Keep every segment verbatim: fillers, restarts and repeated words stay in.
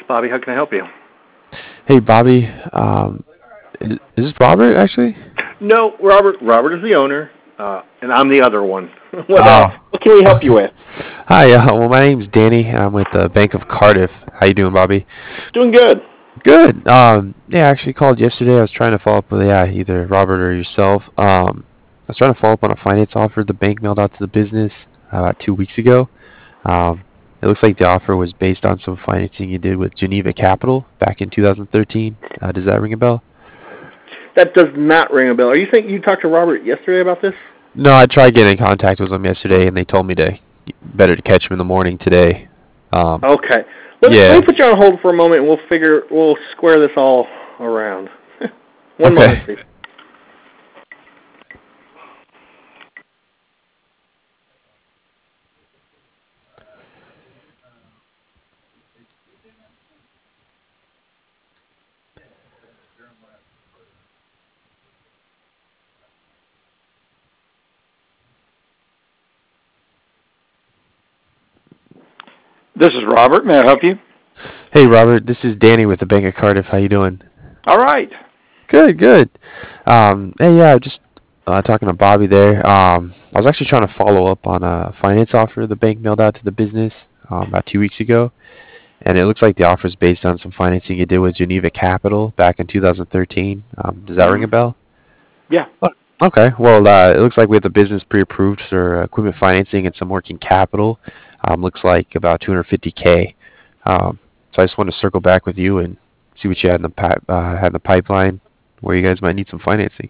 Bobby. How can I help you? Hey, Bobby. Um, is, is this Robert, actually? No, Robert. Robert is the owner, uh, and I'm the other one. what uh, Oh. what can we help you with? Hi, uh, well, my name's Danny. I'm with the Bank of Cardiff. How you doing, Bobby? Doing good. Good. Um, yeah, I actually called yesterday. I was trying to follow up with, yeah, either Robert or yourself. Um, I was trying to follow up on a finance offer the bank mailed out to the business uh, about two weeks ago. Um, it looks like the offer was based on some financing you did with Geneva Capital back in two thousand thirteen. Uh, does that ring a bell? That does not ring a bell. Are you think you talked to Robert yesterday about this? No, I tried getting in contact with them yesterday, and they told me to better to catch them in the morning today. Um, Okay. Let me, let me yeah. put you on hold for a moment, and we'll figure we'll square this all around. One moment, Okay. please. This is Robert. May I help you? Hey, Robert. This is Danny with the Bank of Cardiff. How you doing? All right. Good, good. Um, hey, yeah, just uh, talking to Bobby there. Um, I was actually trying to follow up on a finance offer the bank mailed out to the business um, about two weeks ago, and it looks like the offer is based on some financing you did with Geneva Capital back in two thousand thirteen. Um, does that ring Mm-hmm. a bell? Yeah. Oh, okay. Well, uh, it looks like we have the business pre-approved for uh, equipment financing and some working capital. Um, looks like about two hundred fifty k. Um, so I just want to circle back with you and see what you had in the pi- uh, had in the pipeline, where you guys might need some financing.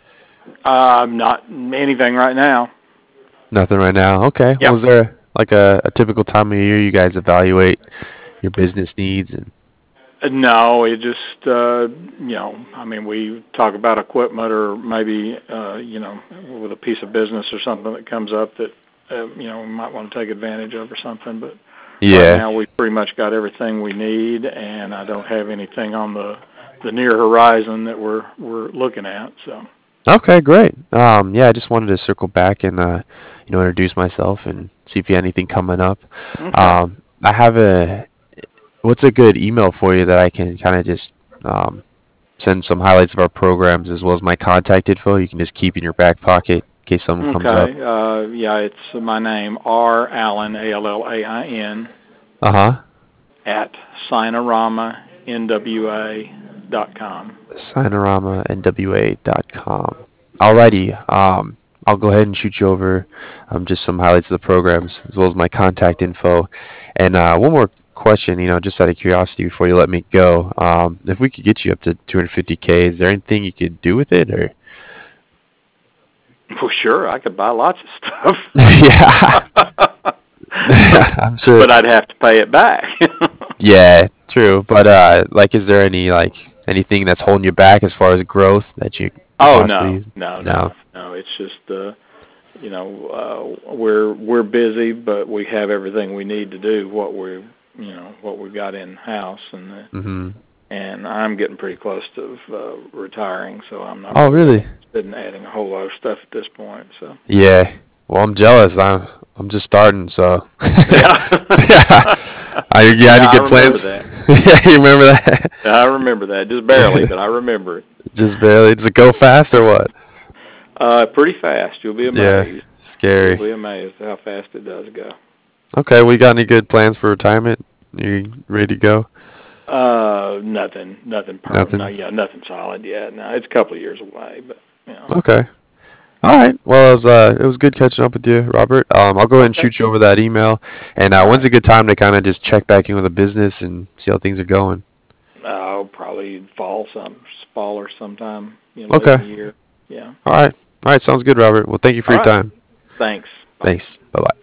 Um, not anything right now. Nothing right now. Okay. Yep. Well, is there like a, a typical time of year you guys evaluate your business needs and? Uh, No, it just, uh, you know, I mean, we talk about equipment or maybe, uh, you know, with a piece of business or something that comes up that, uh, you know, we might want to take advantage of or something. But right Yeah. now we pretty much got everything we need, and I don't have anything on the the near horizon that we're we're looking at. So. Okay, great. Um, yeah, I just wanted to circle back and uh, you know, introduce myself and see if you had anything coming up. Okay. Um, I have a what's a good email for you that I can kind of just um, send some highlights of our programs as well as my contact info. You can just keep in your back pocket in case something comes up. Okay. Uh, yeah, it's my name, R. Allen, A L L A I N, Uh huh. at Sinorama N W A dot com. Sinorama N W A dot com. Alrighty. Um, I'll go ahead and shoot you over um, just some highlights of the programs as well as my contact info. And uh, one more question, you know, just out of curiosity before you let me go. Um, if we could get you up to two hundred fifty k, is there anything you could do with it, or? Well, sure, I could buy lots of Yeah. stuff. but, I'm sure. but I'd have to pay it back. Yeah, true. But uh, like, is there any like anything that's holding you back as far as growth that you could Oh, possibly no, use? no, no, No. no. It's just, uh, you know, uh, we're we're busy, but we have everything we need to do what we, you know, what we've got in house, and uh, Mhm. and I'm getting pretty close to uh, retiring, so I'm not Oh, really really? interested in adding a whole lot of stuff at this point. So Yeah. Well, I'm jealous. I'm I'm just starting, so. yeah, Yeah. Are you got yeah, any I good remember plans? that. Yeah, you remember that? I remember that just barely, but I remember it. Just barely. Does it go fast or what? Uh, pretty fast. You'll be Yeah. amazed. You'll Scary. be amazed how fast it does go. Okay. We got any good plans for retirement? You ready to go? Uh, nothing, nothing permanent. No, Nothing. yeah, nothing solid yet. No, it's a couple of years away, but you know. Okay. All right. Well, it was uh, it was good catching up with you, Robert. Um, I'll go ahead and Okay. shoot you over that email. And uh, All when's right. a good time to kind of just check back in with the business and see how things are going? Uh, probably fall some fall or sometime, you know, late Okay. in the year. Yeah. All right. All right. Sounds good, Robert. Well, thank you for All your right. time. Thanks. Bye. Thanks. Bye bye.